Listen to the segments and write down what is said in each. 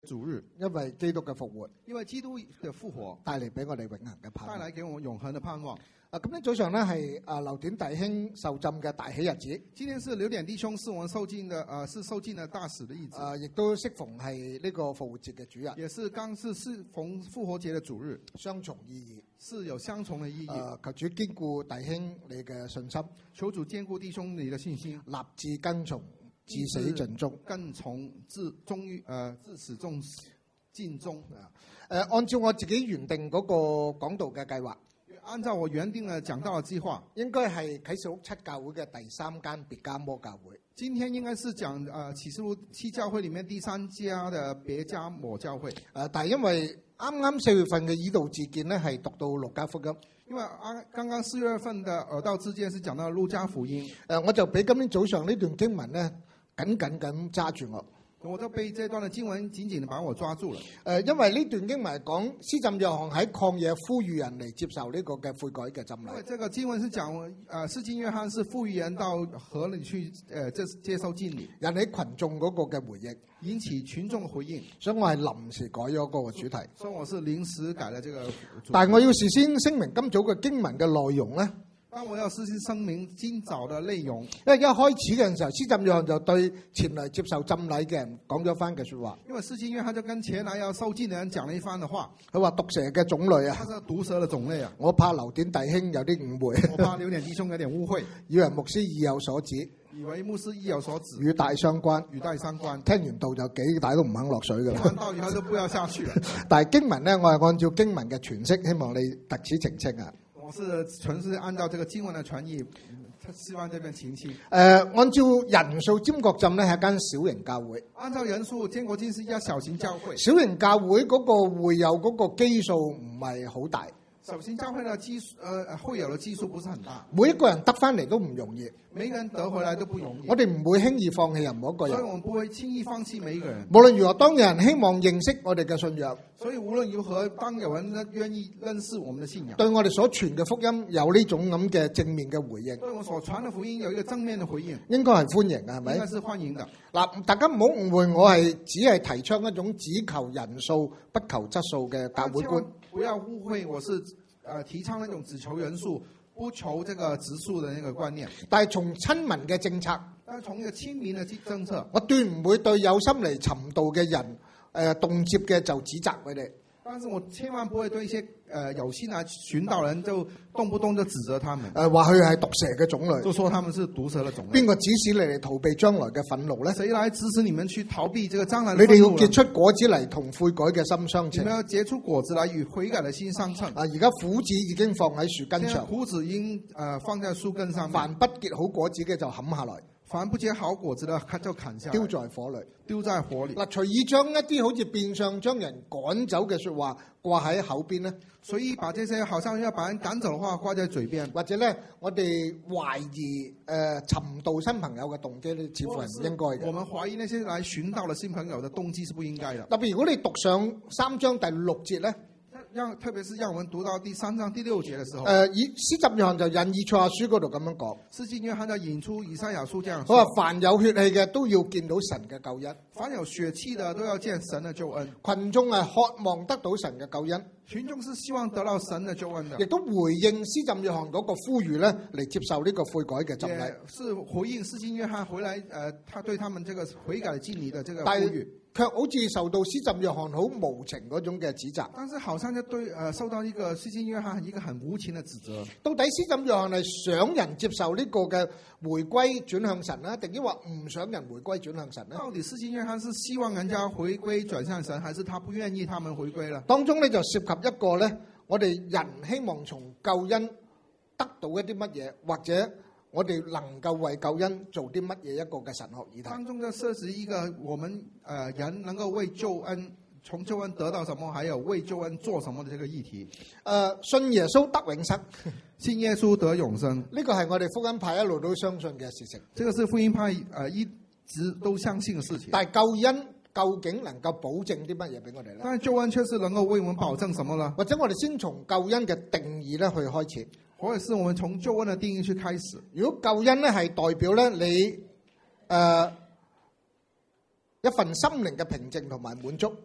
主日， 因為基督嘅復活因為基督的復活帶嚟俾我哋永恆嘅盼望。 帶來給我們永恆的盼望。 咁呢早上呢係劉典弟兄受浸嘅大喜日子， 今天是劉典弟兄是我們受浸的大使的日子， 亦都適逢係呢個復活節嘅主日， 也是剛是適逢復活節的主日， 雙重意義， 是有相同的意義。 求主堅固弟兄你嘅信心， 求主堅固弟兄你的信心， 立志跟從，至死盡忠， 跟從至始盡忠。 按照我自己原定嗰個講道嘅計劃。 按照我原定嘅講道嘅計劃， 應該係啟示錄7教會嘅第3間別迦摩教會。 今天應該是講啟示錄7教會裡面第3家嘅別迦摩教會。 但係因為啱啱4月份嘅以道自薦咧，係讀到路加福音。 因為剛剛4月份嘅耳道之見是講到路加福音。 我就俾今天早上呢段經文咧緊緊咁揸住我都被這段嘅經文緊緊地把我抓住了。 因為呢段經文係講施浸約翰喺曠野呼籲人嚟接受呢個嘅悔改嘅浸禮。 因為這個經文是講施浸約翰是呼籲人到河裏去接受浸禮， 引起群眾嗰個嘅回應， 引起群眾嘅回應。 所以我係臨時改咗嗰個主題。 所以我是臨時改了這個主題。 但係我要事先聲明今早嘅經文嘅內容咧。 但我要事先聲明今早嘅內容， 因為一開始嘅時候，施浸約翰就對前嚟接受浸禮嘅人講咗番嘅説話。 因為施浸約翰就跟前來要受浸嘅人講了一番嘅話。 佢話毒蛇嘅種類啊， 他是毒蛇嘅種類啊。 我怕劉典弟兄有啲誤會， 我怕劉典弟兄有點誤會， 以為牧師意有所指， 以為牧師意有所指， 與大相關， 與大相關。 聽完道就幾大都唔肯落水㗎啦。 聽完道以後就不要下去了。 但係經文咧，我係按照經文嘅詮釋，希望你特此澄清啊。 我是純是按照這個經文的傳譯，希望這邊澄清。 按照人數，尖閣浸咧係一間小型教會。 按照人數，尖閣浸是一家小型教會。 小型教會嗰個會友嗰個基數唔係好大。 小型教會的會友的基數不是很大， 每一個人得翻嚟都唔容易， 每個人得回來都不容易。 我哋唔會輕易放棄任何一個人， 所以我們不會輕易放棄每一個人。 無論如何，當有人希望認識我哋嘅信仰， 所以無論如何，當有人願意認識我們的信仰， 對我哋所傳嘅福音有呢種咁嘅正面嘅回應， 對我所傳嘅福音有一個正面嘅回應， 應該係歡迎嘅，係咪？ 應該是歡迎的。 嗱，大家唔好誤會，我係只係提倡一種只求人數不求質素嘅教會觀。 不要誤會，我是提倡那種只求人數不求這個質素的那個觀念。 但係從親民嘅政策， 但係從一個親民嘅政策， 我斷唔會對有心嚟尋道嘅人動輒嘅就指責佢哋。 但是我千萬不會對一些有心來尋道人就動不動就指責他們， 話佢係毒蛇嘅種類， 就說他們是毒蛇嘅種類。 邊個指使你嚟逃避將來嘅憤怒咧？ 誰來指使你們去逃避這個將來？ 你哋要結出果子嚟同悔改嘅心相稱。 你們要結出果子來與悔改嘅心相稱。 而家苦子已經放喺樹根上， 苦子已經放在樹根上面。 凡不結好果子嘅就砍下來， 凡不結好果子的就砍下來， 丟在火裏。 丟在火裏。 嗱，隨意將一啲好似變相將人趕走嘅說話掛喺口邊咧， 所以把這些好像要把人趕走嘅話掛在嘴邊， 或者咧，我哋懷疑尋道新朋友嘅動機咧，似乎係唔應該嘅。 我們懷疑那些來尋道嘅新朋友嘅動機是不應該的。 特別如果你讀上3章第6節咧。 特別是讓我們讀到第3章第6節的時候， 施浸約翰就引以賽亞書嗰度咁樣講。 施浸約翰就引出以賽亞書這樣說。 佢話凡有血氣嘅都要見到神嘅救恩， 凡有血氣的都要見神的救恩。 群眾係渴望得到神嘅救恩， 群眾是希望得到神的救恩的， 亦都回應施浸約翰嗰個呼籲咧，嚟接受呢個悔改嘅浸禮。 是回應施浸約翰回來，他對他們這個悔改敬禮的這個呼籲。 卻好似受到施浸約翰好無情嗰種嘅指責， 但是好像就對受到一個施浸約翰一個很無情的指責。 到底施浸約翰係想人接受呢個嘅回歸轉向神啦，定抑或唔想人回歸轉向神呢？ 到底施浸約翰是希望人家回歸轉向神，還是他不願意他們回歸了？ 當中咧就涉及一個咧，我哋人希望從救恩得到一啲乜嘢，或者我哋能夠為救恩做啲乜嘢一個嘅神學議題。 當中就涉及一個我們人能夠為救恩，從救恩得到什麼，還有為救恩做什麼的這個議題。 信耶穌得永生， 信耶穌得永生， 呢個係我哋福音派一路都相信嘅事情。 這個是福音派一直都相信嘅事情。 但係救恩究竟能夠保證啲乜嘢俾我哋咧？ 但係救恩確實能夠為我們保證什麼呢？或者我哋先從救恩嘅定義咧去開始。 或者是我們從救恩的定義去開始。 如果救恩咧係代表咧你一份心靈嘅平靜同埋滿足，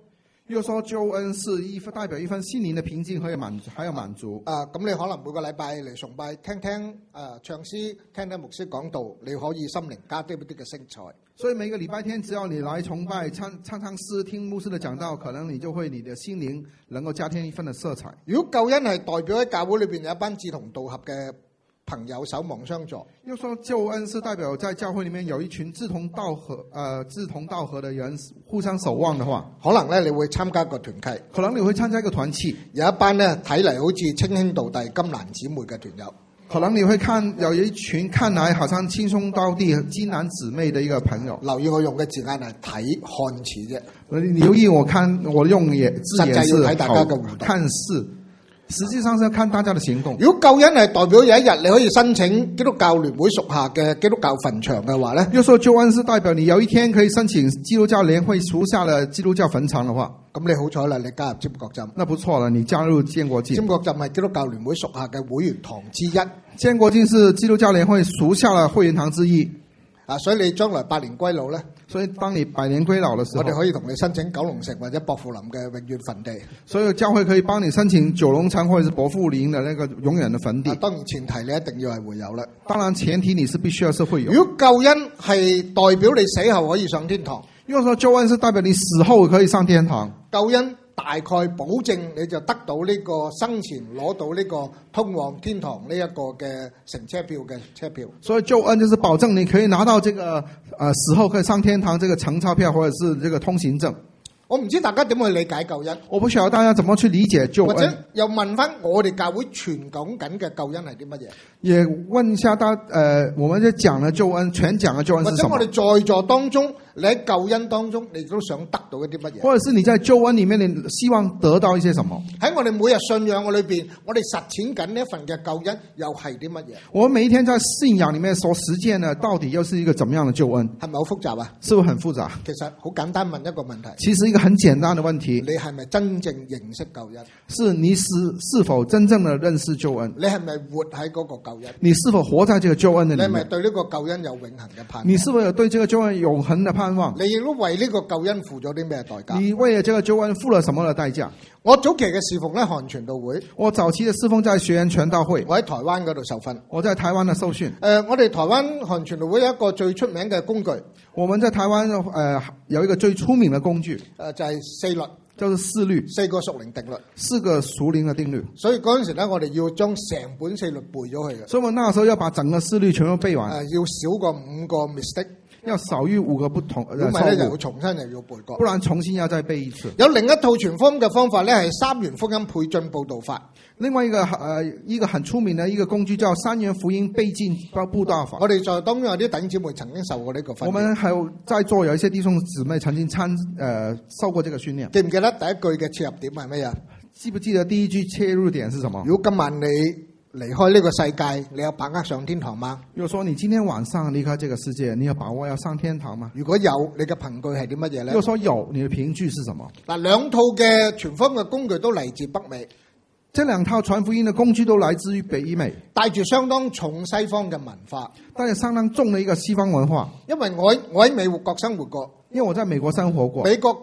又說救恩是代表一份心靈的平靜，還有滿足。 咁你可能每個禮拜嚟崇拜，聽唱詩，聽牧師講道，你可以心靈加啲嘅色彩。 所以每個禮拜天，只要你來崇拜、唱詩、聽牧師的講道，可能你的心靈能夠加添一份的色彩。 如果救恩係代表喺教會裏邊有一班志同道合嘅朋友守望相助， 又說救恩是代表在教會裏面有一群志同道合的人互相守望的話， 可能咧你會參加一個團契， 可能你會參加一個團契， 有一班咧睇嚟好似稱兄道弟、金蘭姊妹嘅團友， 可能你會有一群看來好像稱兄道弟、金蘭姊妹的一個朋友。 留意我用嘅字眼係睇看似啫， 你留意我用字眼實際要睇大家嘅互動， 看似。實際上是要看大家的行動。 如果救恩係代表有一日你可以申請基督教聯會屬下嘅基督教墳場嘅話咧， 又說救恩是代表你有一天可以申請基督教聯會屬下的基督教墳場的話， 咁你好彩啦，你加入尖國浸。 那不錯了，你加入建國浸。 尖國浸係基督教聯會屬下嘅會員堂之一。 建國浸是基督教聯會屬下的會員堂之一。 所以你將來百年歸老咧， 所以當你百年歸老的時候， 我哋可以同你申請九龍城或者薄扶林嘅永遠墳地。 所以教會可以幫你申請九龍城或者是薄扶林的那個永遠的墳地。 當然前提你一定要係會友啦。 當然前提你是必須要是會友。 如果救恩係代表你死後可以上天堂， 如果說救恩是代表你死後可以上天堂， 救恩大概保證你就得到呢個生前攞到呢個通往天堂呢一個嘅乘車票嘅車票。 所以救恩就是保證你可以拿到這個死後可以上天堂這個乘車票或者是這個通行證。 我唔知大家點去理解救恩， 我不曉得大家怎麼去理解救恩， 或者又問翻我哋教會全講緊嘅救恩係啲乜嘢？ 也問一下我們在講的救恩，全講的救恩是什麼？ 或者我哋在座當中，你喺救恩當中，你都想得到一啲乜嘢？ 或者是你在救恩裏面，你希望得到一些什麼？ 喺我哋每日信仰嘅裏邊，我哋實踐緊呢一份嘅救恩，又係啲乜嘢？ 我們每一天在信仰裏面所實踐的，到底又是一個怎麼樣的救恩？ 係咪好複雜啊？ 是不是很複雜？ 其實好簡單，問一個問題。 其實一個很簡單的問題， 你係咪真正認識救恩？ 是你是否真正的認識救恩？ 你係咪活喺嗰個救恩？ 你是否活在這個救恩的裏面？ 你係咪對呢個救恩有永恆嘅盼望？ 你是否有對這個救恩永恆的盼望？ 你亦都為呢個救恩付咗啲咩代價？ 你為了這個救恩付了什麼的代價？ 我早期嘅侍奉咧，韓傳道會。 我早期的侍奉在學園傳道會。 我喺台灣嗰度受訓。 我在台灣的受訓。 我哋台灣韓傳道會有一個最出名嘅工具。 我們在台灣有一個最出名的工具， 就係四律。 就是四律， 四個屬靈定律， 四個屬靈的定律。 所以嗰陣時咧，我哋要將成本四律背咗去嘅。 所以我那時候要把整個四律全部背完。 要少過5個 mistake， 要少於5個不同。 如果唔係咧，就要重新又要背過。 不然重新要再背一次。 有另一套傳福音嘅方法咧，係三元福音倍進佈道法。 另外一個很出名的一個工具叫三元福音倍進佈道法。 我哋在當中有啲弟兄姊妹曾經受過呢個訓練。 我們還有在座有一些弟兄姊妹曾經受過這個訓練。 記唔記得第一句嘅切入點係乜嘢？ 記不記得第一句切入點是什麼？ 如果今晚你離開呢個世界，你有把握上天堂嗎？ 如果說你今天晚上離開這個世界，你有把握要上天堂嗎？ 如果有，你嘅憑據係啲乜嘢咧？ 如果說有，你的憑據是什麼？ 嗱，兩套嘅傳福音嘅工具都嚟自北美。 這兩套傳福音的工具都來自於北美，帶住相當重西方嘅文化， 帶着相當重的一個西方文化。 因為我喺美國生活過， 因為我在美國生活過， 美國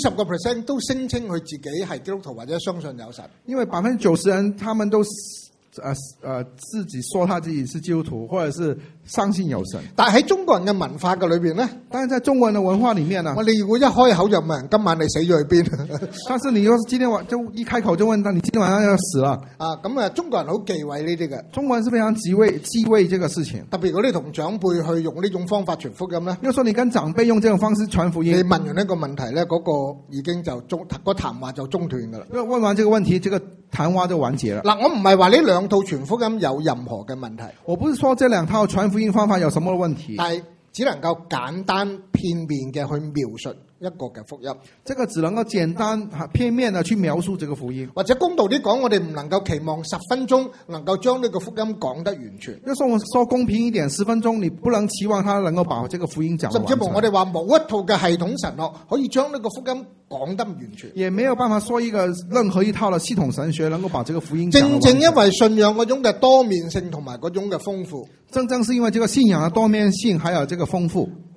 90%都聲稱佢自己係基督徒或者相信有神， 因為90%人他們都自己說他自己是基督徒，或者是相信有神。 但係喺中國人嘅文化嘅裏邊咧， 但是在中國人嘅文化裡面呢， 我哋如果一開口就問人今晚你死咗去邊？ 但是你要是今天晚就一開口就問他你今天晚上要死了咁中國人好忌諱呢啲嘅。 中國人是非常忌諱這個事情。 特別如果你同長輩去用呢種方法傳福音咧， 要說你跟長輩用這種方式傳福音， 你問完呢個問題咧，嗰個已經就個談話就中斷噶啦。 問完這個問題，這個談話就完結了。 嗱，我唔係話呢兩套傳福音有任何嘅問題， 我不是說這兩套傳福音方法有什麼問題， 但係只能夠簡單片面嘅去描述一個嘅福音， 這個只能夠簡單片面的去描述這個福音。 或者公道啲講，我哋唔能夠期望10分鐘能夠將呢個福音講得完全。 要說公平一點，10分鐘你不能期望他能夠把這個福音講完。 甚至乎我哋話冇一套嘅系統神學可以將呢個福音講得完全， 也沒有辦法說任何一套的系統神學能夠把這個福音講完全。 正因為信仰嗰種嘅多面性同埋嗰種嘅豐富， 正是因為這個信仰的多面性，還有這個豐富，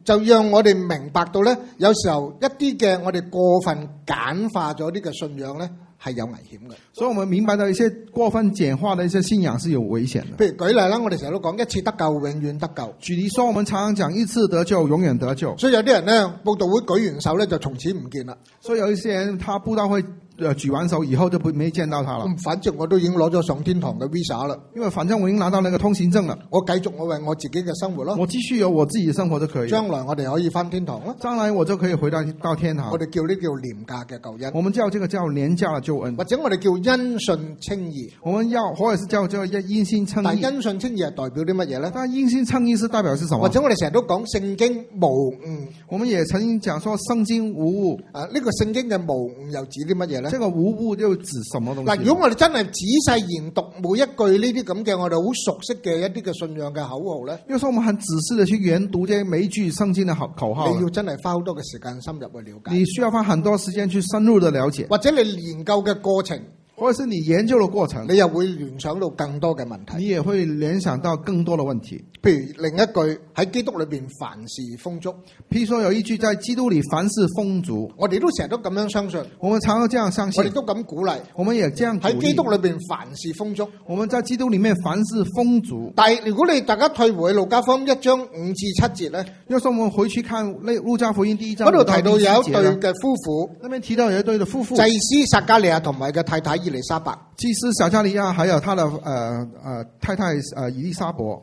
就讓我哋明白到咧，有時候一啲嘅我哋過分簡化咗呢個信仰咧，係有危險嘅。 所以我們明白到一些過分簡化的一些信仰是有危險的。 譬如舉例啦，我哋成日都講一次得救，永遠得救。 舉例說，我們常常講一次得救，永遠得救。 所以有啲人咧，佈道會舉完手咧，就從此唔見啦。 所以有一些人，他佈道會舉完手以後就沒見到他了。 反正我都已經攞咗上天堂嘅 visa 啦， 因為反正我已經拿到那個通行證了， 我繼續我為我自己嘅生活咯。 我繼續有我自己的生活就可以。 將來我哋可以返天堂咯。 將來我就可以回到天堂。 我哋叫呢叫廉價嘅救恩。 我們叫這個叫廉價的救恩， 或者我哋叫因信稱義。 我們要或者是叫因信稱義。 但因信稱義係代表啲乜嘢咧？ 但因信稱義是代表是什麼？ 或者我哋成日都講聖經無誤， 我們也曾經講說聖經無誤。 呢個聖經嘅無誤又指啲乜嘢咧？ 這個無誤又指什麼東西？ 嗱，如果我哋真係仔細研讀每一句呢啲咁嘅我哋好熟悉嘅一啲嘅信仰嘅口號咧， 因為說我們很仔細的去研讀這每一句聖經的口號， 你要真係花好多嘅時間深入去了解。 你需要花很多時間去深入的了解， 或者你研究嘅過程， 或者是你研究的過程， 你又會聯想到更多嘅問題。 你也會聯想到更多的問題。 譬如另一句喺基督裏邊凡事豐足， 譬如說有一句在基督裏凡事豐足， 我哋都成日都咁樣相信， 我們常常這樣相信， 我哋都咁鼓勵， 我們也這樣鼓勵。 喺基督裏邊凡事豐足， 我們在基督裏面凡事豐足。 但係如果你大家退回路加福音1章5至7節咧， 要是我們回去看路加福音第1章， 嗰度提到有一對嘅夫婦， 那邊提到有一對的夫婦， 祭司撒迦利亞同埋嘅太太以利沙伯。 祭司撒迦利亞還有他的太太以利沙伯。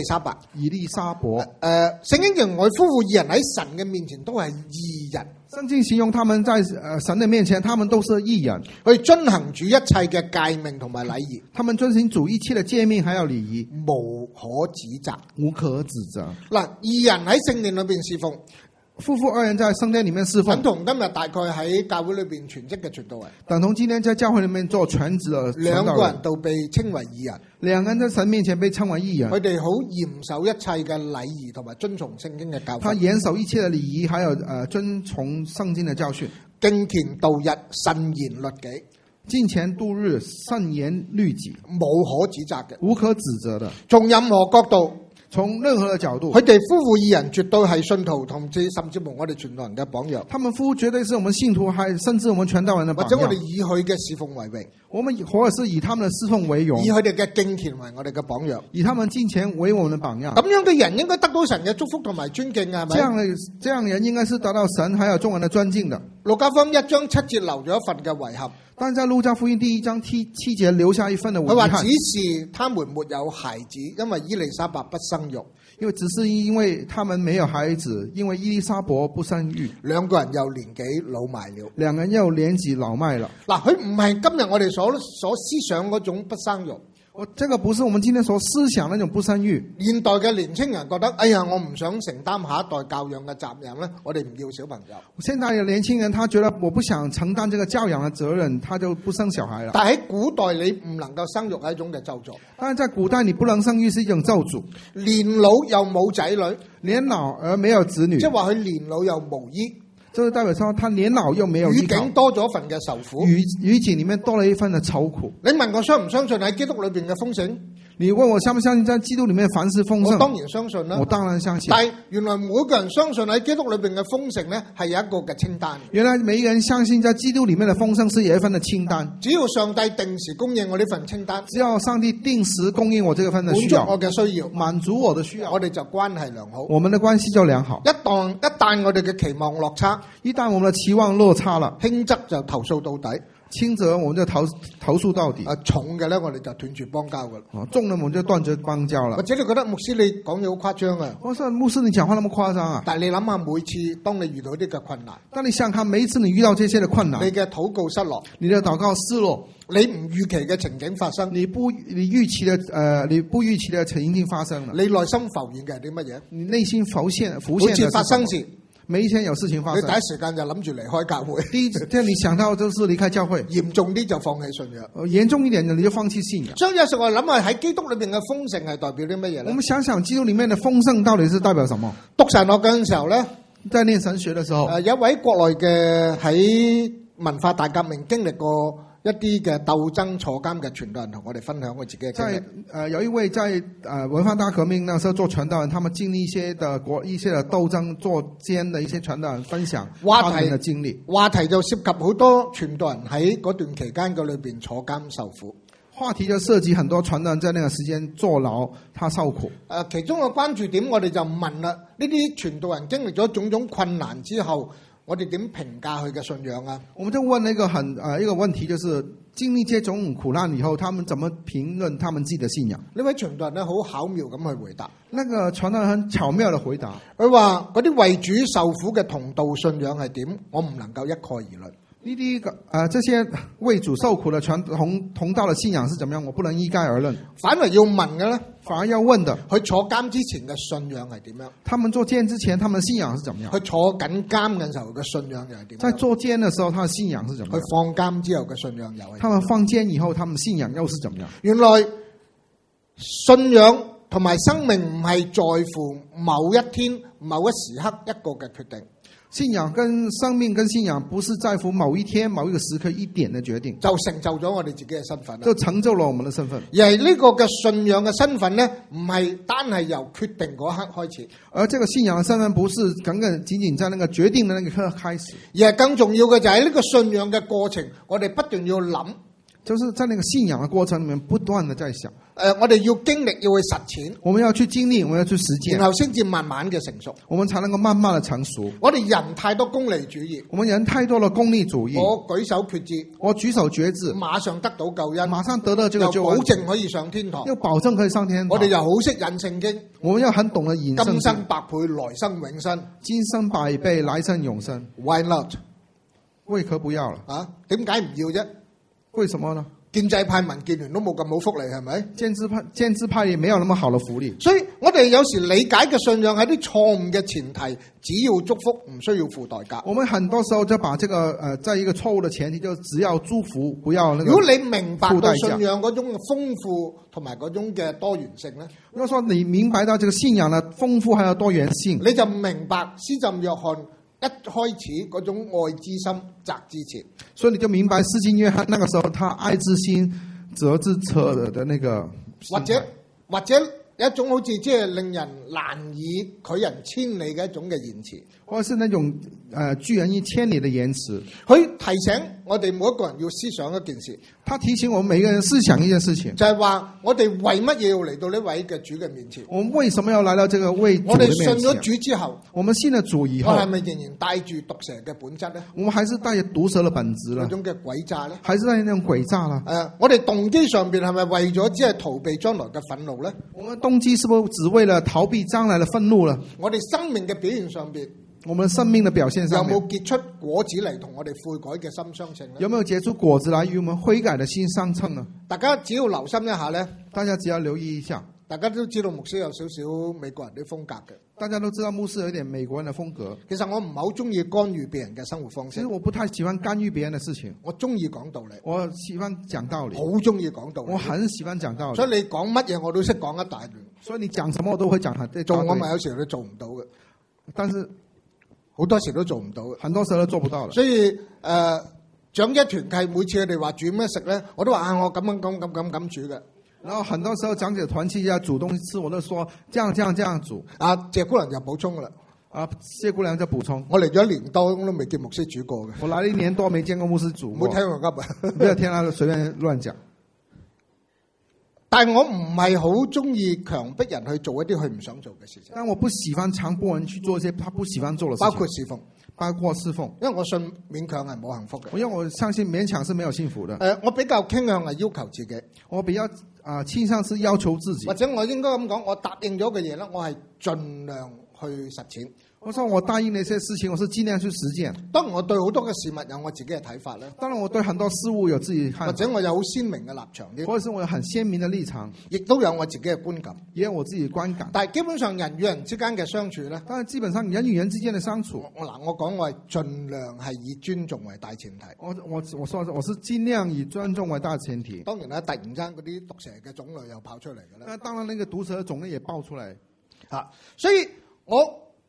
聖經形容夫婦二人喺神嘅面前都係義人。 聖經形容他們在神的面前，他們都是義人， 去遵行主一切嘅誡命同埋禮儀。 他們遵行主一切的誡命還有禮儀， 無可指責， 無可指責。 嗱，義人喺聖殿裏邊侍奉。 夫婦二人在聖殿裏面侍奉， 等同今日大概喺教會裏邊全職嘅傳道人， 等同今天在教會裏面做全職的傳道人， 兩個人都被稱為義人， 兩個人在神面前被稱為義人， 佢哋好嚴守一切嘅禮儀同埋遵從聖經嘅教訓， 他嚴守一切的禮儀，還有遵從聖經的教訓， 敬虔度日，慎言律己， 敬虔度日，慎言律己， 冇可指責嘅， 無可指責的， 從任何角度。 從任何的角度， 佢哋夫婦二人絕對係信徒，甚至乎我哋傳道人嘅榜樣。 他們夫婦絕對是我們信徒，還甚至我們傳道人的榜樣。 或者我哋以佢嘅侍奉為榮， 我們或者是以他們的侍奉為榮， 以佢哋嘅敬虔為我哋嘅榜樣， 以他們敬虔為我們的榜樣。 咁樣嘅人應該得到神嘅祝福同埋尊敬啊，係咪？ 這樣人應該是得到神還有眾人的尊敬的。 路加福音1章7節留咗一份嘅遺憾。 但在路加福音第1章7節留下一份的遺憾。 佢話只是他們沒有孩子，因為伊麗莎白不生育。 只是因為他們沒有孩子，因為伊麗莎伯不生育。 兩個人又年紀老邁了。 兩個人又年紀老邁了。 嗱，佢唔係今日我哋所思想嗰種不生育。 這個不是我們今天所思想那種不生育。 現代嘅年輕人覺得，哎呀，我唔想承擔下一代教養嘅責任咧，我哋唔要小朋友。 現在嘅年輕人，他覺得我不想承擔這個教養嘅責任，他就不生小孩了。 但喺古代你唔能夠生育係一種嘅咒詛。 但係在古代你不能生育是一種咒詛。 年老又冇仔女， 年老而沒有子女， 即係話佢年老又無依。 就是代表說他年老又沒有依靠， 語境多咗份嘅受苦， 語境裏面多了一份的愁苦。 你問我相唔相信喺基督裏邊嘅豐盛？ 你問我相不相信在基督裏面凡事豐盛？ 我當然相信啦。 我當然相信。 但係原來每個人相信喺基督裏邊嘅豐盛咧，係有一個嘅清單。 原來每一個人相信在基督裏面的豐盛是有一份的清單。 只要上帝定時供應我呢份清單， 只要上帝定時供應我這份的需要， 滿足我嘅需要， 滿足我的需要， 我哋就關係良好。 我們的關係就良好。 一旦我哋嘅期望落差， 一旦我們的期望落差了， 輕則就投訴到底。 輕則我們就投訴到底。 重嘅咧，我哋就斷絕邦交噶啦。 重嘅我們就斷絕邦交了。 或者你覺得牧師你講嘢好誇張啊？ 我說牧師你講話那麼誇張啊？ 但係你諗下，每次當你遇到呢個困難， 當你想看每一次你遇到這些的困難， 你嘅禱告失落， 你的禱告失落， 你唔預期嘅情景發生， 你不預期的情景發生了， 你內心浮現嘅係啲乜嘢？ 你內心浮現每次發生事。 每一天有事情發生， 你第一時間就諗住離開教會。 第一天你想到就是離開教會， 嚴重啲就放棄信仰。 嚴重一點你就放棄信仰。 所以有時候我諗下喺基督裏邊嘅豐盛係代表啲乜嘢咧？ 我們想想基督裏面的豐盛到底是代表什麼？ 讀神學嗰陣時候咧， 在念神學的時候， 有一位國內嘅喺文化大革命經歷過一啲嘅鬥爭坐監嘅傳道人同我哋分享佢自己嘅經歷。 有一位在文化大革命那時候做傳道人，他們經歷一些的鬥爭做監的一些傳道人分享他們的經歷。 話題就涉及好多傳道人喺嗰段期間嘅裏邊坐監受苦。 話題就涉及很多傳道人在那個時間坐牢，他受苦。 其中嘅關注點我哋就問啦，呢啲傳道人經歷咗種種困難之後，我哋點評價佢嘅信仰啊？ 我們就問一個問題，就是經歷這種苦難以後，他們怎麼評論他們自己的信仰？ 呢位傳道人咧好巧妙咁去回答。 那個傳道人很巧妙的回答， 佢話嗰啲為主受苦嘅同道信仰係點？我唔能夠一概而論。 呢啲這些為主受苦的同道的信仰是怎麼樣？我不能一概而論。 反而要問嘅咧， 反而要問的， 佢坐監之前嘅信仰係點樣？ 他們坐監之前，他們信仰是怎麼樣？ 佢坐緊監嘅時候嘅信仰又係點？ 在坐監的時候，他的信仰是怎麼樣？ 佢放監之後嘅信仰又係？ 他們放監以後，他們信仰又是怎麼樣？ 原來信仰同埋生命唔係在乎某一天、某一時刻一個嘅決定。 信仰跟生命跟信仰不是在乎某一天某一個時刻一點的決定， 就成就咗我哋自己嘅身份， 就成就了我們的身份。 而係呢個嘅信仰嘅身份呢，唔係單係由決定嗰刻開始， 而這個信仰嘅身份不是僅在那個決定的那個刻開始， 而係更重要嘅就係呢個信仰嘅過程，我哋不斷要諗， 就是在那個信仰嘅過程裏面不斷的在想。 我哋要經歷，要去實踐， 我們要去經歷，我們要去實踐， 然後先至慢慢嘅成熟， 我們才能夠慢慢的成熟。 我哋人太多功利主義， 我們人太多了功利主義。 我舉手決志，馬上得到救恩， 馬上得到這個救恩， 又保證可以上天堂， 又保證可以上天堂。 我哋又好識引聖經， 我們要很懂得引聖經， 今生百倍，來生永生， 今生百倍，來生永生。 Why not？ 為何不要了？ 啊？點解唔要啫？ 為什麼呢？ 建制派、民建聯都冇咁好福利，係咪？ 建制派也沒有那麼好的福利。 所以我哋有時理解嘅信仰喺啲錯誤嘅前提，只要祝福，唔需要付代價。 我們很多時候就把這個在一個錯誤的前提，就只要祝福，不要那個。 如果你明白到信仰嗰種嘅豐富同埋嗰種嘅多元性咧， 如果說你明白到這個信仰嘅豐富還有多元性， 你就明白施浸約翰一開始嗰種愛之心責之切， 所以你就明白施浸約翰那個時候他愛之心責之切的那個， 或者有一種好似即係令人難以拒人千里嘅一種嘅言辭， 或者是那種拒人於千里的言辭。 佢提醒我哋每一個人要思想一件事， 他提醒我們每一個人思想一件事情， 就係話我哋為乜嘢要嚟到呢位嘅主嘅面前？ 我們為什麼要來到這個為主的面前？ 我哋信咗主之後， 我們信了主以後， 我係咪仍然帶住毒蛇嘅本質咧？ 我們還是帶着毒蛇的本質啦， 嗰種嘅詭詐咧？ 還是帶那種詭詐啦？ 我哋動機上邊係咪為咗只係逃避將來嘅憤怒咧？ 我們動機是不是只為了逃避將來的憤怒了？ 我哋生命嘅表現上邊， 我們生命的表現上面有冇結出果子嚟同我哋悔改嘅心相稱咧？ 有沒有結出果子來與我們悔改的心相稱呢？ 大家只要留心一下咧， 大家只要留意一下。 大家都知道牧師有少少美國人啲風格嘅， 大家都知道牧師有一點美國人的風格。 其實我唔係好中意干預別人嘅生活方式。 其實我不太喜歡干預別人的事情。 我中意講道理。 我喜歡講道理。 好中意講道理。 我很喜歡講道理。 所以你講乜嘢我都識講一大段。 所以你講什麼我都會講。 做我咪有時候都做唔到嘅， 但是好多時都做唔到嘅。 很多時候都做不到了。 所以長者團契每次佢哋話煮咩食咧，我都話我咁樣煮嘅。 然後很多時候長者團契要煮東西吃，我都說這樣煮。 謝姑娘就補充啦。 謝姑娘就補充。 我嚟咗1年多，我都未見牧師煮過嘅。 我來了1年多，沒見過牧師煮過。 唔好聽我噏啊！ 不要聽他隨便亂講。 但係我唔係好中意強迫人去做一啲佢唔想做嘅事情。 但我不喜歡強迫人去做一些他不喜歡做的事情。包括侍奉。因為我信勉強係冇幸福嘅。 因為我相信勉強是沒有幸福的。 我比較傾向係要求自己。 我比較傾向是要求自己。 或者我應該咁講，我答應咗嘅嘢咧，我係盡量去實踐。 我說我答應那些事情，我是盡量去實踐。 當然我對好多嘅事物有我自己嘅睇法咧。 當然我對很多事物有自己看法。 或者我有好鮮明嘅立場。 或者是我有很鮮明嘅立場。 亦都有我自己嘅觀感。 也有我自己嘅觀感。 但係基本上人與人之間嘅相處咧。 當然基本上人與人之間嘅相處。 我講我係盡量係以尊重為大前提。 我說我是盡量以尊重為大前提。 當然啦，突然間嗰啲毒蛇嘅種類又跑出嚟嘅咧。 當然，那個毒蛇嘅種類也爆出嚟。 所以我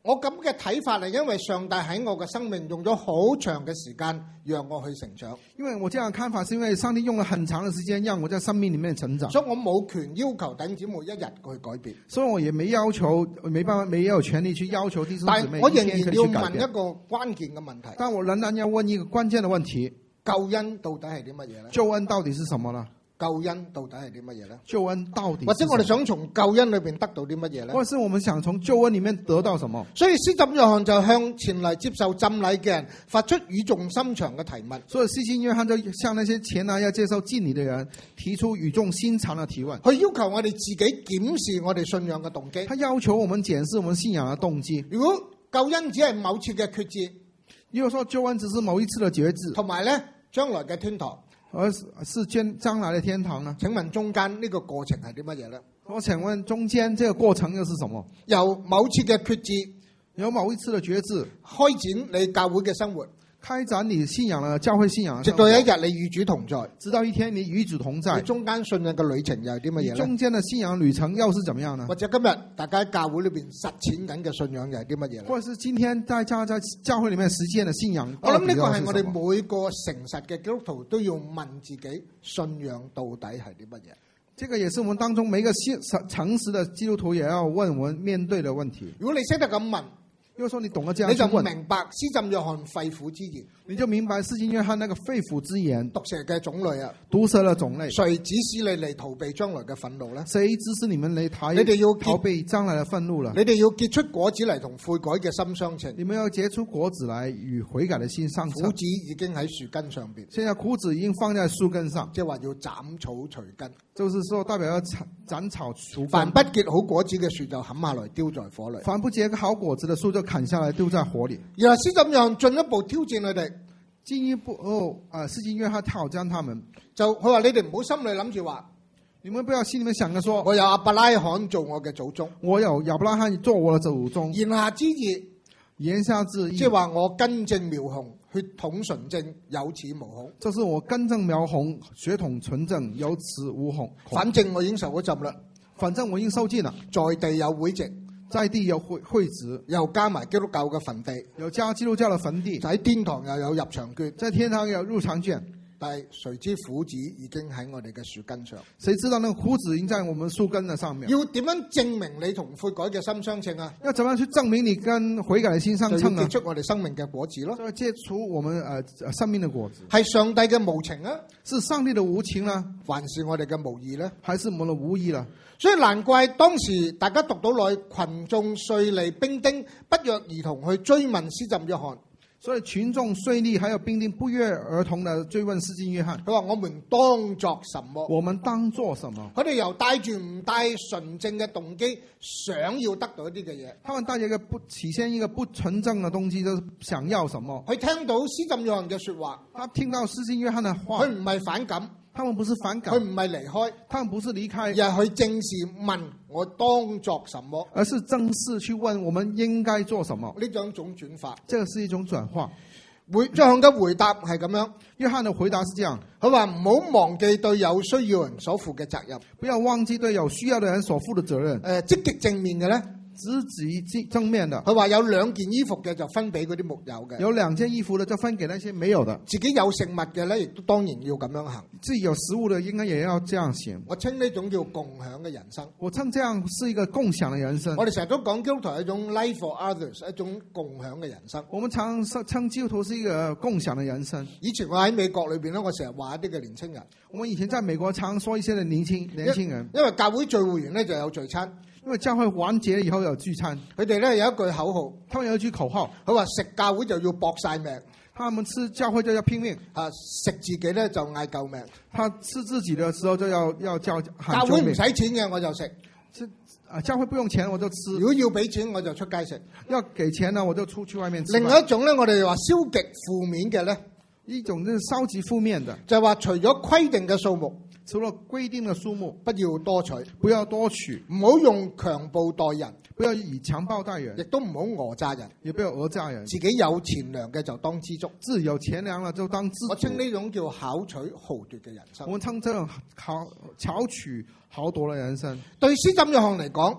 我咁嘅睇法係因為上帝喺我嘅生命用咗好長嘅時間讓我去成長。 因為我這樣看法是因為上帝用了很長的時間讓我在生命裡面成長， 所以我冇權要求弟兄姊妹一日去改變。 所以我也沒要求，沒辦法，沒有權利去要求弟兄姊妹但我仍然一天可以要去改變。 問一個關鍵嘅問題， 但我仍然要問一個關鍵的問題： 救恩到底係啲乜嘢咧？ 救恩到底是什麼呢？ 救恩到底係啲乜嘢咧？ 救恩到底或者我哋想從救恩裏邊得到啲乜嘢咧？ 或者是我們想從救恩裡面得到什麼？ 所以施浸約翰就向前嚟接受浸禮嘅人發出語重心長嘅提問。 所以施浸約翰就向那些前來要接受浸禮的人提出語重心長的提問， 佢要求我哋自己檢視我哋信仰嘅動機。 他要求我們檢視我們信仰的動機。 如果救恩只係某次嘅決志， 如果說救恩只是某一次的決志， 同埋咧將來嘅天堂， 而是將來的天堂呢？ 請問中間呢個過程係啲乜嘢咧？ 我請問中間這個過程又是什麼？ 由某次嘅決志， 由某一次的決志開展你教會嘅生活， 開展你信仰的教會信仰的直生活， 到一日你與主同在， 直到一天你與主同在你，中間信仰嘅旅程又係啲乜嘢咧？ 中間的信仰旅程又是怎麼樣呢？ 或者今日大家喺教會裏邊實踐緊嘅信仰又係啲乜嘢咧？ 或者是今天在教會裡面實踐的信仰， 我諗呢個係我哋每個誠實嘅基督徒都要問自己，信仰到底係啲乜嘢？ 這個也是我們當中每一個誠實的基督徒也要問我們面對的問題。 如果你識得咁問， 如果說你懂得這樣你就去問， 明白施浸約翰肺腑之言， 你就明白施浸約翰那個肺腑之言， 毒蛇嘅種類啊， 毒蛇的種類。 誰指使你嚟逃避將來嘅憤怒咧？ 誰指使你們嚟逃你哋要逃避將來的憤怒了？ 你哋要結出果子嚟同悔改嘅心相稱。 你們要結出果子來與悔改的心相稱。 苦子已經喺樹根上邊， 現在苦子已經放在樹根上， 即係話要斬草除根。 就是說代表要斬草除凡根。 不結好果子嘅樹就砍下來丟在火裏。 凡不結好果子的樹就砍下來丟在火裏。 然後施浸約翰進一步挑戰佢哋， 進一步施浸約翰挑戰他們， 就佢話你哋唔好心裏諗住話， 你們不要心裏面想着說， 我有亞伯拉罕做我嘅祖宗， 我有亞伯拉罕做我的祖宗。 言下之意， 言下之意， 即係話我根正苗紅，血統純正，有齒無孔。 就是我根正苗紅，血統純正，有齒無孔。 反正我已經受咗浸啦， 反正我已經受盡了， 在地有會籍， 在地有會址， 又加埋基督教嘅墳地， 有加基督教的墳地， 喺天堂又有入場券。 在天堂有入場券。 但係誰知苦子已經喺我哋嘅樹根上。 誰知道那個苦子已經在我們樹根的上面？ 要點樣證明你同悔改嘅心相稱啊？ 要怎麼樣去證明你跟悔改的心相稱呢？ 就要結出我哋生命嘅果子咯。 就要結出我們生命的果子。 係上帝嘅無情啊， 是上帝的無情呢， 還是我哋嘅無義呢？ 還是我們的無義了？ 所以難怪當時大家讀到來，群眾稅吏兵丁不約而同去追問施浸約翰。 所以群眾稅吏還有兵丁不約而同的追問施浸約翰。 佢話：我們當作什麼？ 我們當做什麼？ 佢哋由帶住唔帶純正嘅動機，想要得到一啲嘅嘢。 他們帶着起先一個不純正的動機，就是想要什麼？ 佢聽到施浸約翰嘅說話， 他聽到施浸約翰的話， 佢唔係反感， 他們不是反感， 佢唔係離開， 他們不是離開， 而係去正視問我當作什麼， 而是正式去問我們應該做什麼。 呢兩種轉化， 這個是一種轉化。 約翰嘅回答係咁樣， 約翰的回答是這樣： 佢話唔好忘記對有需要人所負嘅責任， 不要忘記對有需要的人所負的責任。 積極正面嘅咧。 積極正面的， 佢話有兩件衣服嘅就分俾嗰啲木有嘅， 有兩件衣服的就分給那些沒有的。 自己有食物嘅咧，亦都當然要咁樣行。 自己有食物的應該也要這樣行。 我稱呢種叫共享嘅人生。 我稱這樣是一個共享的人生。 我哋成日都講基督徒係一種 life for others， 一種共享嘅人生。 我們常稱基督徒是一個共享的人生。 以前我喺美國裏邊咧，我成日話一啲嘅年青人。 我們以前在美國常說一些的年輕人， 因為教會聚會完咧就有聚餐。 因為教會完結以後有聚餐， 佢哋咧有一句口號， 他們有一句口號， 佢話食教會就要搏晒命， 他們吃教會就要拼命， 食自己咧就嗌救命。 他吃自己的時候就要叫喊教救命。 會唔使錢嘅我就食， 教會不用錢我就吃。 如果要俾錢我就出街食， 要給錢呢我就出去外面吃。 另外一種咧，我哋話消極負面嘅咧， 一種就是消極負面的， 就係話除咗規定嘅數目。 除了規定的數目， 不要多取， 不要多取， 唔好用強暴待人， 不要以強暴待人， 亦都唔好訛詐人， 也不要訛詐人。 自己有錢糧嘅就當知足， 自己有錢糧了就當知足。 我稱呢種叫巧取豪奪嘅人生。 我們稱這種巧取豪奪嘅人生。 對施浸約翰嚟講，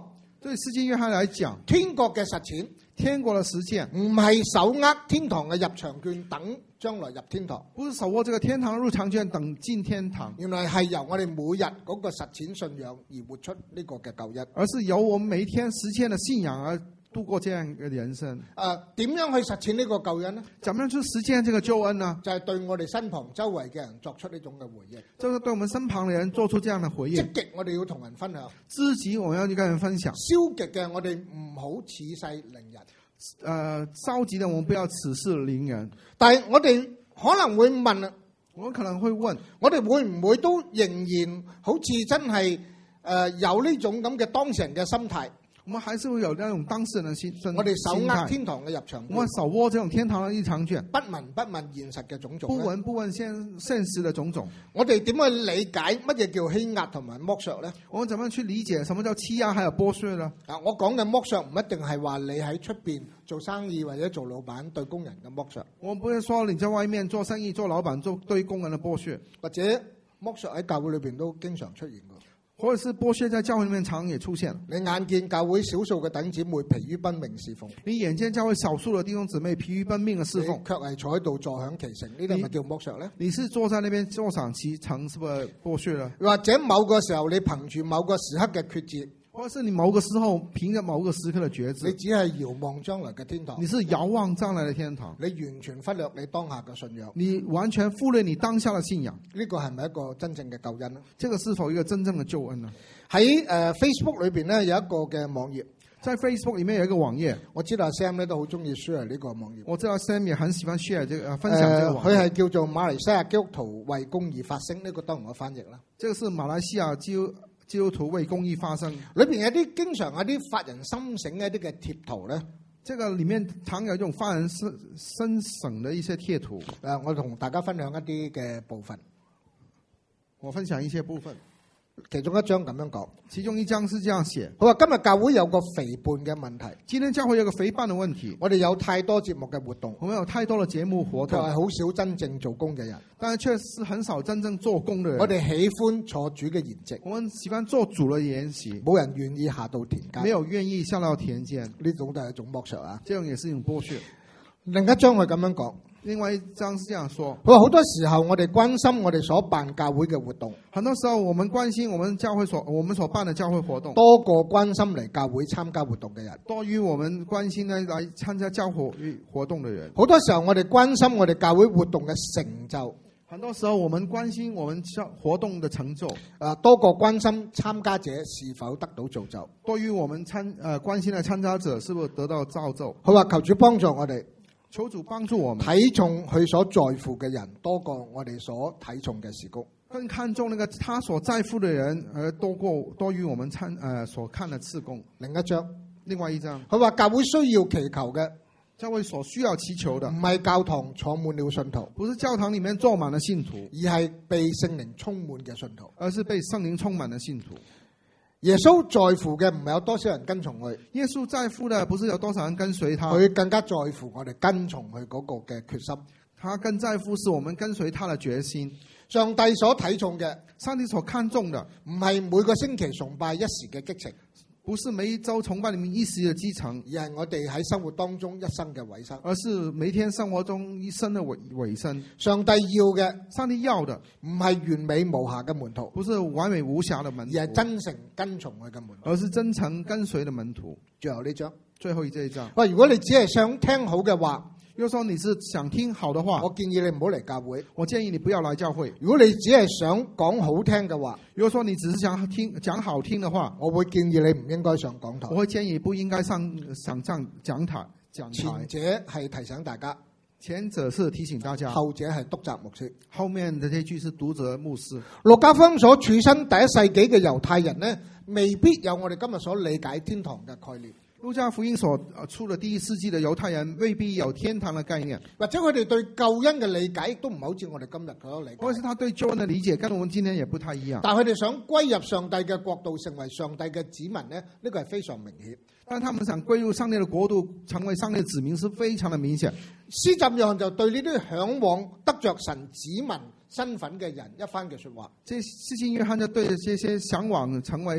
對施浸約翰來講， 天國嘅實踐天國的實踐唔係手握天堂嘅入場券等將來入天堂， 不是手握這個天堂入場券等進天堂， 原來係由我哋每日嗰個實踐信仰而活出呢個嘅救恩， 而是由我們每天實踐的信仰而度過這樣嘅人生。 點樣去實踐呢個救恩呢？ 怎麼樣去實踐這個救恩呢？ 就係對我哋身旁周圍嘅人作出呢種嘅回應， 就是對我們身旁的人做出這樣的回應。 積極我哋要同人分享， 積極我們要去跟人分享。 消極嘅我哋唔好恃勢凌人。 消極的我們不要恃勢凌人。 但係我哋可能會問， 我可能會問， 我哋會唔會都仍然好似真係有呢種咁嘅當事人嘅心態？ 我們還是會有那種當事人的心態。 我哋手握天堂嘅入場券， 我們手握這種天堂的入場券， 不聞不問現實嘅種種， 不聞不問現實的種種。 我哋點去理解乜嘢叫欺壓同埋剝削呢？ 我們怎麼去理解什麼叫欺壓還有剝削呢？ 我講嘅剝削唔一定係話你喺出邊做生意或者做老闆對工人嘅剝削。 我不是說你在外面做生意做老闆做對工人的剝削， 或者剝削喺教會裏邊都經常出現嘅。 或者是剝削在教會裏面常也出現。 你眼見教會少數嘅弟兄姊妹疲於奔命侍奉， 你眼見教會少數的弟兄姊妹疲於奔命嘅侍奉， 卻係坐喺度坐享其成，呢啲係咪叫剝削呢？ 你是坐在那邊坐享其成，是不是剝削了？ 或者某個時候你憑住某個時刻嘅決志， 或者是你某個時候憑着某個時刻的決志， 你只係遙望將來嘅天堂， 你是遙望將來的天堂， 你完全忽略你當下嘅信仰， 你完全忽略你當下的信仰， 呢個係咪一個真正嘅救恩呢？ 這個是否一個真正的救恩呢？ 喺Facebook 裏邊咧有一個嘅網頁， 在 Facebook 裡面有一個網頁， 我知道 Sam 咧都好中意 share 呢個網頁。 我知道 Sam 也很喜歡 share 這個分享這個網頁。 佢係叫做馬來西亞基督徒為公義發聲，呢個當然我翻譯啦。 這個是馬來西亞基督徒為公義發聲。 裏邊有啲經常有啲發人心醒嘅一啲嘅貼圖咧。 這個裡面常有一種發人深省的一些貼圖。 我同大家分享一啲嘅部分。 我分享一些部分。 其中一章咁樣講， 其中一章是這樣寫。 佢話今日教會有個肥胖嘅問題。 今天教會有個肥胖的問題。 我哋有太多節目嘅活動， 我們有太多的節目活動， 就係好少真正做工嘅人。 但係卻是很少真正做工的人。 我哋喜歡坐主嘅筵席， 我們喜歡做主嘅筵席， 冇人願意下到田間， 沒有願意下到田間。 呢種都係一種剝削啊！ 這種也是一種剝削。 另一章佢咁樣講。 另外一章是這樣說， 佢話好多時候我哋關心我哋所辦教會嘅活動， 很多時候我們關心我們所辦的教會活動， 多過關心嚟教會參加活動嘅人， 多於我們關心呢來參加教會活動的人。 好多時候我哋關心我哋教會活動嘅成就， 很多時候我們關心我們活動的成就， 多過關心參加者是否得到造就， 多於我們關心的參加者是否得到造就。 佢話求主幫助我哋。 求主幫助我們， 睇重佢所在乎嘅人多過我哋所睇重嘅事工， 更看重那個他所在乎的人，而多於我們所看的事工。 另外一章，佢話教會需要祈求嘅， 教會所需要祈求的， 唔係教堂坐滿了信徒， 不是教堂裡面坐滿了信徒， 而係被聖靈充滿嘅信徒， 而是被聖靈充滿的信徒。 耶穌在乎嘅唔係有多少人跟從佢， 耶穌在乎的不是有多少人跟隨他， 佢更加在乎我哋跟從佢嗰個嘅決心。 他更在乎是我們跟隨他的決心。 上帝所睇重嘅， 上帝所看重的， 唔係每個星期崇拜一時嘅激情， 不是每一周崇拜裡面一時嘅激情， 而係我哋喺生活當中一生嘅委身， 而是每天生活中一生的委身。 上帝要嘅， 上帝要的唔係完美無瑕嘅門徒， 不是完美無瑕的門徒， 而係真誠跟從佢嘅門徒， 而是真誠跟隨的門徒。 最後呢章， 最後這一章。 喂，如果你只係想聽好嘅話， 如果說你是想聽好的話， 我建議你唔好嚟教會。 我建議你不要來教會。 如果你只係想講好聽嘅話， 如果說你只是想講好聽的話， 我會建議你唔應該上講台。 我會建議不應該上講台。 前者係提醒大家， 前者是提醒大家， 後者係督責牧師。 後面的這句是督責牧師。 路加福音所處身第一世紀嘅猶太人呢，未必有我哋今日所理解天堂嘅概念。 路加福音所出的第一世紀的猶太人未必有天堂的概念， 或者佢哋對救恩嘅理解亦都唔係好似我哋今日嗰個理解。 或者是他對救恩的理解跟我們今天也不太一樣。 但係佢哋想歸入上帝嘅國度，成為上帝嘅子民呢，呢個係非常明顯。 但他們想歸入上帝的國度，成為上帝的子民，是非常的明顯。 施浸約翰就對呢啲嚮往得着神子民身份嘅人一番嘅說話。 這施浸約翰就對這些嚮往成為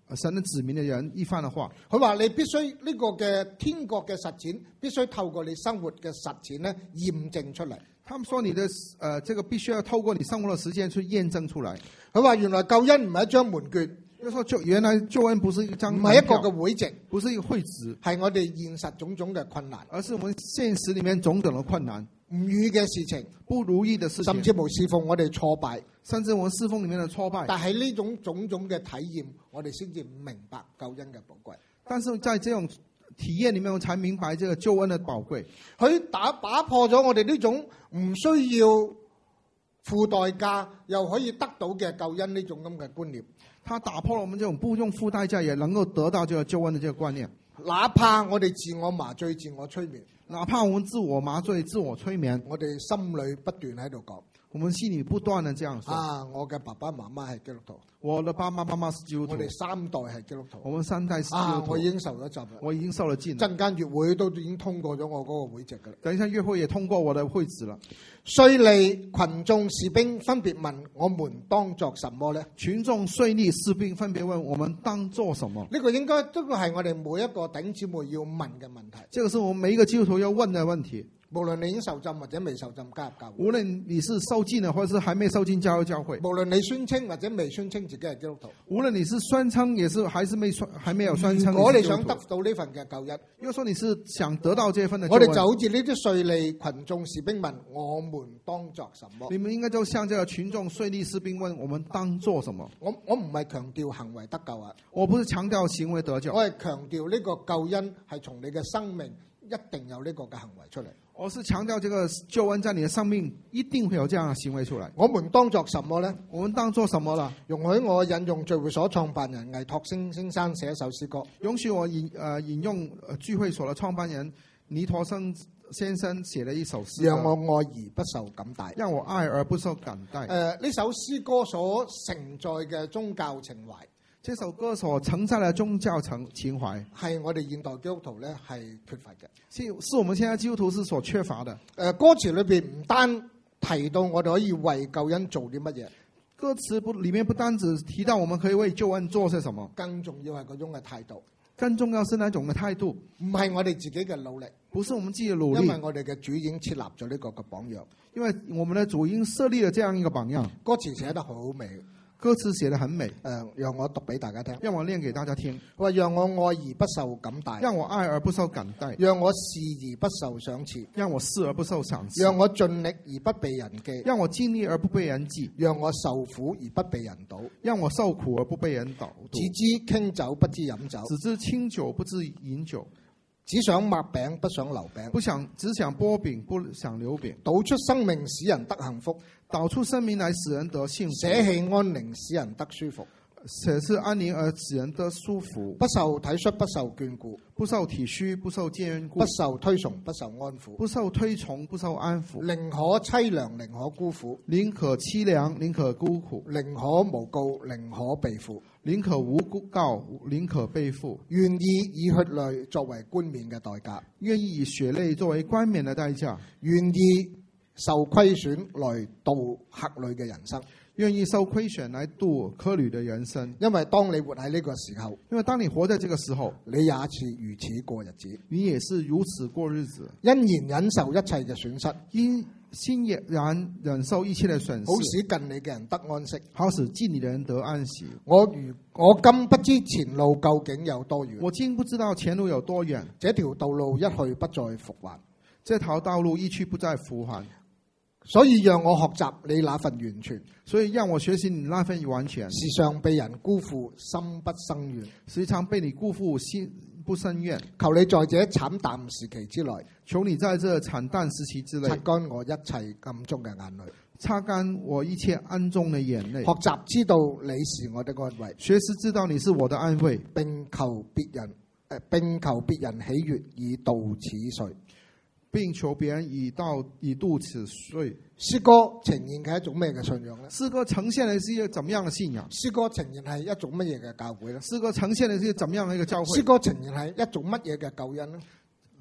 神的子民的人一番的話。 佢話你必須呢個嘅天國嘅實踐，必須透過你生活嘅實踐咧驗證出嚟。 他們說你的這個必須要透過你生活的時間去驗證出來。 佢話原來救恩唔係一張門券， 原來救恩不是一張唔係一個嘅會籍， 不是一個會址， 係我哋現實種種嘅困難， 而是我們現實裡面種種的困難， 唔如嘅事情， 不如意的事情， 甚至無侍奉我哋挫敗， 甚至我們侍奉裡面的挫敗。 但係呢種種種嘅體驗，我哋先至明白救恩嘅寶貴。 但是在這種體驗裡面，我才明白這個救恩的寶貴。 佢打破咗我哋呢種唔需要付代價又可以得到嘅救恩呢種咁嘅觀念。 他打破了我們這種不用付代價也能夠得到這個救恩的這個觀念。 哪怕我哋自我麻醉、自我催眠， 哪怕我們自我麻醉、自我催眠， 我哋心裏不斷喺度講， 我們心裡不斷地這樣說： 我嘅爸爸媽媽係基督徒， 我的爸爸媽媽是基督徒， 我哋三代係基督徒， 我們三代是基督徒， 我已經受咗浸啦， 我已經受了浸。 陣間月會都已經通過咗我嗰個會籍㗎啦。 等一下月會也通過我的會址了。 稅吏群眾士兵分別問：我們當作什麼呢？ 群眾稅吏士兵分別問：我們當做什麼？ 呢個應該都係我哋每一個弟兄姊妹要問嘅問題。 這個是我們每一個基督徒要問的問題。 無論你已經受浸或者未受浸加入教會， 無論你是受浸了或者是還沒受浸加入教會， 無論你宣稱或者未宣稱自己係基督徒， 無論你是宣稱也是還是還沒有宣稱， 如果你想得到呢份嘅救恩， 如果說你是想得到這份的救恩， 我哋就好似呢啲稅吏群眾士兵問：我們當作什麼？ 你們應該就像這個群眾稅吏士兵問：我們當做什麼？ 我唔係強調行為得救啊， 我不是強調行為得救， 我係強調呢個救恩係從你嘅生命一定有呢個嘅行為出嚟。 我是強調這個救恩在你的生命一定會有這樣的行為出來。 我們當作什麼呢？ 我們當作什麼了？ 容許我引用聚會所創辦人倪柝聲先生寫一首詩歌。 容許我引用聚會所的創辦人倪柝聲先生寫的一首詩歌。 讓我愛而不受感戴。 讓我愛而不受感戴。 呢首詩歌所承載嘅宗教情懷， 這首歌所承載的宗教情懷， 係我哋現代基督徒咧係缺乏嘅。 是我們現在基督徒是所缺乏的。 歌詞裏邊唔單提到我哋可以為救恩做啲乜嘢， 歌詞裡面不單只提到我們可以為救恩做些什麼， 更重要係嗰種嘅態度。 更重要是那種嘅態度， 唔係我哋自己嘅努力， 不是我們自己的努力， 因為我哋嘅主已經設立咗呢個嘅榜樣。 因為我們的主已經設立了這樣一個榜樣。 歌詞寫得好美。 歌詞寫得很美， 讓我讀俾大家聽。 讓我念給大家聽。 話讓我愛而不受感戴， 讓我愛而不受感戴。 讓我視而不受賞賜， 讓我視而不受賞賜。 讓我盡力而不被人記， 讓我盡力而不被人記。 讓我受苦而不被人妒， 讓我受苦而不被人妒。 只知傾酒不知飲酒， 只知清酒不知飲酒。 只想擘餅不想留餅， 只想擘餅不想留餅。 倒出生命使人得幸福， 倒出生命來使人得幸福。 捨棄安寧使人得舒服， 捨棄安寧而使人得舒服。 不受體恤不受眷顧， 不受體恤不受眷顧， 不受推崇不受安撫， 不受推崇不受安撫。 寧可凄涼寧可孤苦， 寧可凄涼寧可孤苦， 寧可無告寧可被負， 寧可無告寧可被負。 願意以血淚作為冠冕嘅代價， 願意以血淚作為冠冕嘅代價， 願意受虧損來度客旅嘅人生， 願意受虧損來度客旅嘅人生。因為當你活喺呢個時候，因為當你活在這個時候， 你也是如此過日子， 你也是如此過日子， 欣然忍受一切嘅損失， 欣然忍受一切嘅損失， 好使近你嘅人得安息， 好使近你嘅人得安息。 我今不知前路究竟有多遠， 我今不知道前路有多遠， 這條道路一去不再復還， 這條道路一去不再復還。 所以讓我學習你那份完全， 所以讓我學習你那份完全。 時常被人辜負，心不生怨； 時常被你辜負，心不生怨。 求你在這慘淡時期之內， 求你在這慘淡時期之內， 擦乾我一切暗中嘅眼淚， 擦乾我一切暗中嘅眼淚。 學習知道你是我的安慰， 學習知道你是我的安慰， 並求別人喜悅以度此歲。 並求別人以度此歲。 詩歌呈現嘅係一種咩嘅信仰呢？ 詩歌呈現嘅是一個怎麼樣嘅信仰？ 詩歌呈現係一種乜嘢嘅教會呢？ 詩歌呈現嘅是怎麼樣嘅一個教會？ 詩歌呈現係一種乜嘢嘅救恩呢？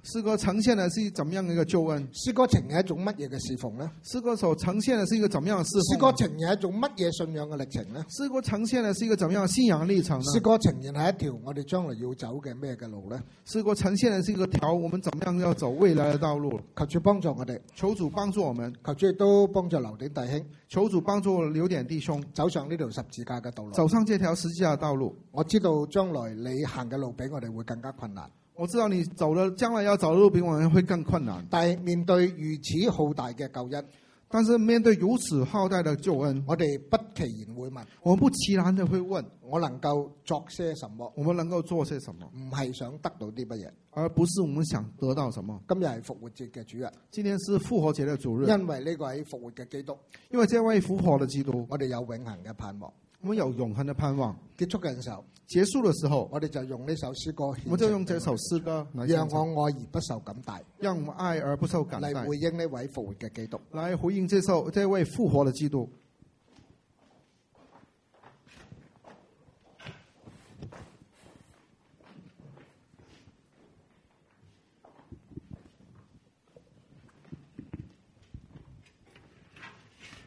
詩歌呈現的是怎麼樣的一個救恩？ 詩歌呈現一種乜嘢嘅侍奉呢？ 詩歌所呈現的是一個怎麼樣的侍奉？ 詩歌呈現一種乜嘢信仰嘅歷程呢？ 詩歌呈現的是一個怎麼樣的信仰歷程呢？ 詩歌呈現係一條我哋將來要走嘅咩嘅路呢？ 詩歌呈現的是一個條我們怎麼樣要走未來的道路。 求主幫助我哋， 求主幫助我們， 求主亦都幫助劉典弟兄， 求主幫助劉典弟兄走上呢條十字架嘅道路。 走上這條十字架的道路。 我知道將來你行嘅路比我哋會更加困難。 我知道你將來要走的路比我們會更困難。 但係面對如此浩大嘅救恩， 但是面對如此浩大的救恩， 我哋不其然會問， 我們不其然的會問， 我能夠作些什麼？ 我們能夠做些什麼？ 唔係想得到啲乜嘢， 而不是我們想得到什麼。 今日係復活節嘅主日， 今天是復活節的主日， 因為呢個係復活嘅基督， 因為這位復活的基督， 我哋有永恆嘅盼望。 我們有永恆的盼望。 結束嘅時候， 結束的時候， 我哋就用呢首詩歌， 我們就用這首詩歌來讓我愛而不受感戴， 讓我們愛而不受感戴， 嚟回應呢位復活嘅基督， 來回應這位復活的基督。